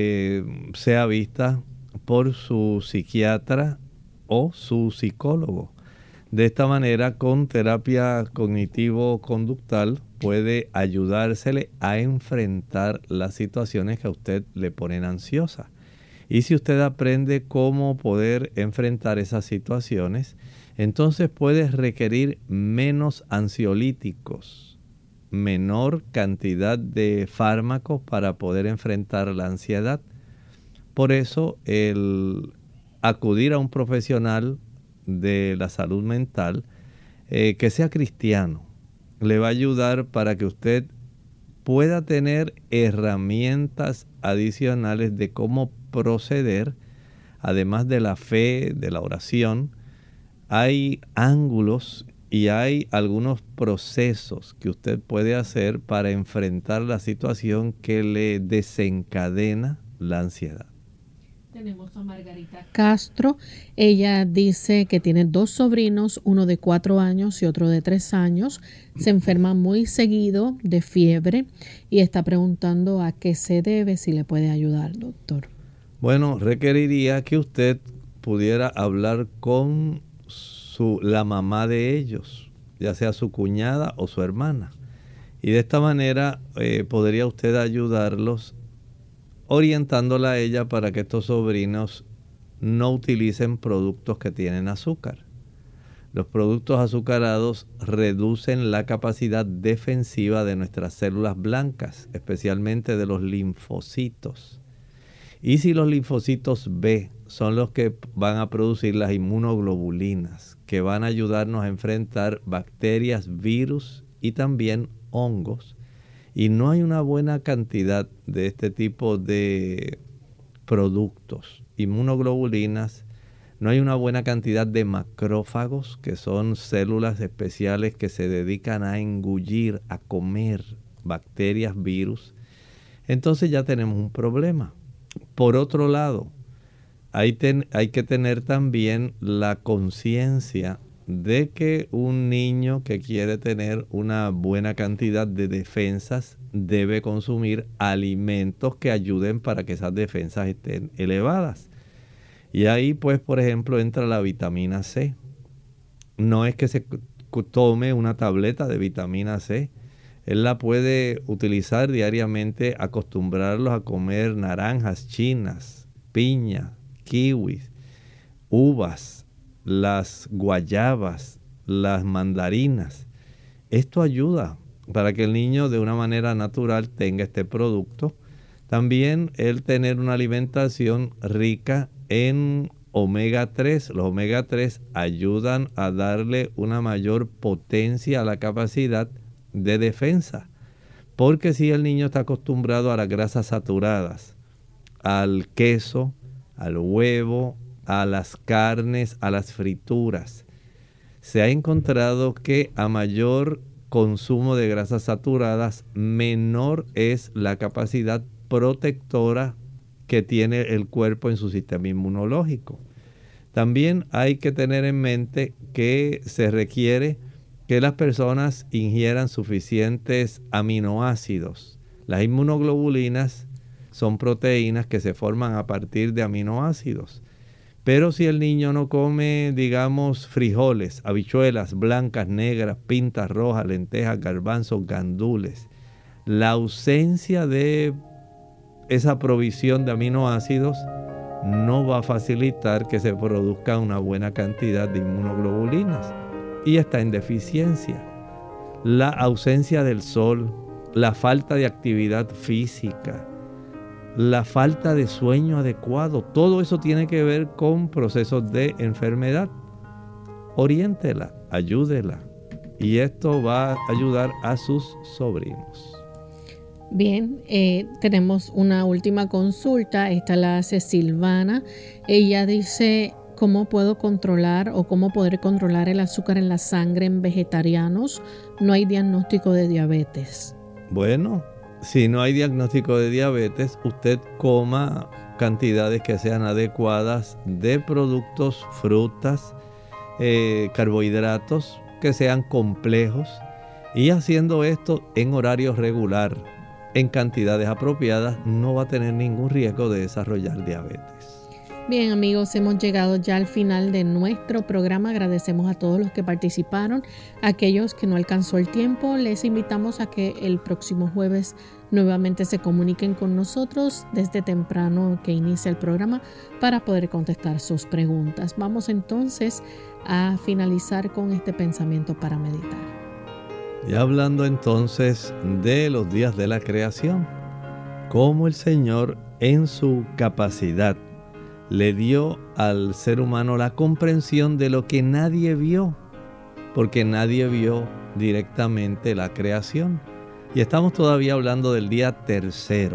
sea vista por su psiquiatra o su psicólogo. De esta manera, con terapia cognitivo-conductual puede ayudársele a enfrentar las situaciones que a usted le ponen ansiosa. Y si usted aprende cómo poder enfrentar esas situaciones, entonces puede requerir menos ansiolíticos, menor cantidad de fármacos para poder enfrentar la ansiedad. Por eso, el acudir a un profesional de la salud mental que sea cristiano le va a ayudar para que usted pueda tener herramientas adicionales de cómo proceder. Además de la fe, de la oración, hay ángulos y hay algunos procesos que usted puede hacer para enfrentar la situación que le desencadena la ansiedad. Tenemos a Margarita Castro. Ella dice que tiene 2 sobrinos, uno de 4 años y otro de 3 años. Se enferma muy seguido de fiebre y está preguntando a qué se debe, si le puede ayudar, doctor. Bueno, requeriría que usted pudiera hablar con la mamá de ellos, ya sea su cuñada o su hermana. Y de esta manera podría usted ayudarlos orientándola a ella para que estos sobrinos no utilicen productos que tienen azúcar. Los productos azucarados reducen la capacidad defensiva de nuestras células blancas, especialmente de los linfocitos. Y si los linfocitos B son los que van a producir las inmunoglobulinas, que van a ayudarnos a enfrentar bacterias, virus y también hongos, y no hay una buena cantidad de este tipo de productos, inmunoglobulinas, no hay una buena cantidad de macrófagos, que son células especiales que se dedican a engullir, a comer bacterias, virus, entonces ya tenemos un problema. Por otro lado, hay que tener también la conciencia de que un niño que quiere tener una buena cantidad de defensas debe consumir alimentos que ayuden para que esas defensas estén elevadas. Y ahí, pues, por ejemplo, entra la vitamina C. No es que se tome una tableta de vitamina C. Él la puede utilizar diariamente, acostumbrarlos a comer naranjas chinas, piña, kiwis, uvas, las guayabas, las mandarinas. Esto ayuda para que el niño de una manera natural tenga este producto. También el tener una alimentación rica en omega 3. Los omega 3 ayudan a darle una mayor potencia a la capacidad de defensa. Porque si el niño está acostumbrado a las grasas saturadas, al queso, al huevo, a las carnes, a las frituras, se ha encontrado que a mayor consumo de grasas saturadas, menor es la capacidad protectora que tiene el cuerpo en su sistema inmunológico. También hay que tener en mente que se requiere que las personas ingieran suficientes aminoácidos. Las inmunoglobulinas son proteínas que se forman a partir de aminoácidos. Pero si el niño no come, digamos, frijoles, habichuelas blancas, negras, pintas rojas, lentejas, garbanzos, gandules, la ausencia de esa provisión de aminoácidos no va a facilitar que se produzca una buena cantidad de inmunoglobulinas y está en deficiencia. La ausencia del sol, la falta de actividad física, la falta de sueño adecuado, todo eso tiene que ver con procesos de enfermedad. Oriéntela, ayúdela, y esto va a ayudar a sus sobrinos. Bien, tenemos una última consulta. Esta la hace Silvana. Ella dice: ¿cómo puedo controlar o cómo poder controlar el azúcar en la sangre en vegetarianos? No hay diagnóstico de diabetes. Bueno, si no hay diagnóstico de diabetes, usted coma cantidades que sean adecuadas de productos, frutas, carbohidratos que sean complejos, y haciendo esto en horario regular, en cantidades apropiadas, no va a tener ningún riesgo de desarrollar diabetes. Bien, amigos, hemos llegado ya al final de nuestro programa. Agradecemos a todos los que participaron. Aquellos que no alcanzó el tiempo, les invitamos a que el próximo jueves nuevamente se comuniquen con nosotros desde temprano que inicia el programa para poder contestar sus preguntas. Vamos entonces a finalizar con este pensamiento para meditar. Y hablando entonces de los días de la creación, cómo el Señor en su capacidad le dio al ser humano la comprensión de lo que nadie vio, porque nadie vio directamente la creación. Y estamos todavía hablando del día tercero.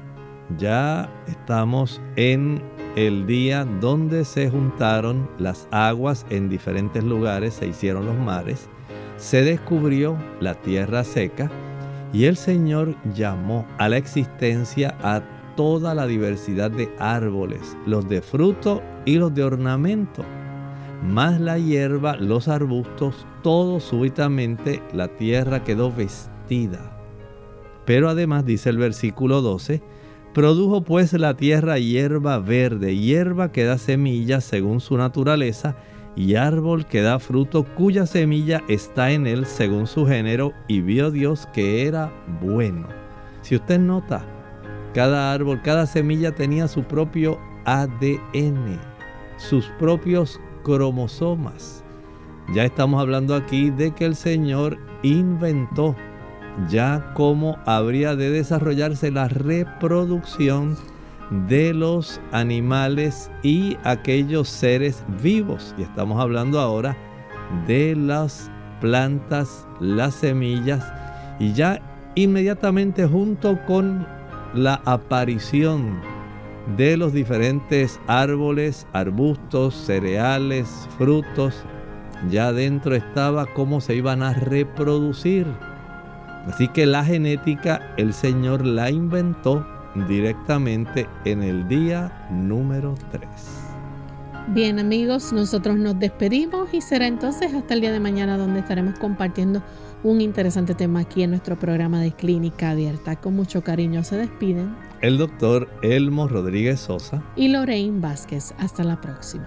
Ya estamos en el día donde se juntaron las aguas en diferentes lugares, se hicieron los mares, se descubrió la tierra seca y el Señor llamó a la existencia a toda la diversidad de árboles, los de fruto y los de ornamento, más la hierba, los arbustos, todo súbitamente la tierra quedó vestida. Pero además, dice el versículo 12, produjo pues la tierra hierba verde, hierba que da semillas según su naturaleza, y árbol que da fruto cuya semilla está en él según su género, y vio Dios que era bueno. Si usted nota, cada árbol, cada semilla tenía su propio ADN, sus propios cromosomas. Ya estamos hablando aquí de que el Señor inventó ya cómo habría de desarrollarse la reproducción de los animales y aquellos seres vivos. Y estamos hablando ahora de las plantas, las semillas, y ya inmediatamente junto con la aparición de los diferentes árboles, arbustos, cereales, frutos, ya dentro estaba cómo se iban a reproducir. Así que la genética el Señor la inventó directamente en el día número 3. Bien, amigos, nosotros nos despedimos y será entonces hasta el día de mañana, donde estaremos compartiendo un interesante tema aquí en nuestro programa de Clínica Abierta. Con mucho cariño se despiden el doctor Elmo Rodríguez Sosa y Lorraine Vázquez. Hasta la próxima.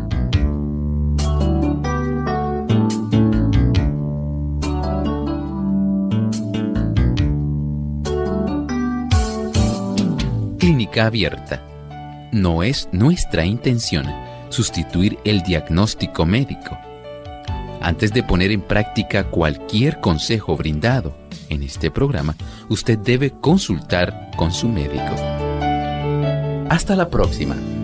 Clínica Abierta. No es nuestra intención sustituir el diagnóstico médico. Antes de poner en práctica cualquier consejo brindado en este programa, usted debe consultar con su médico. Hasta la próxima.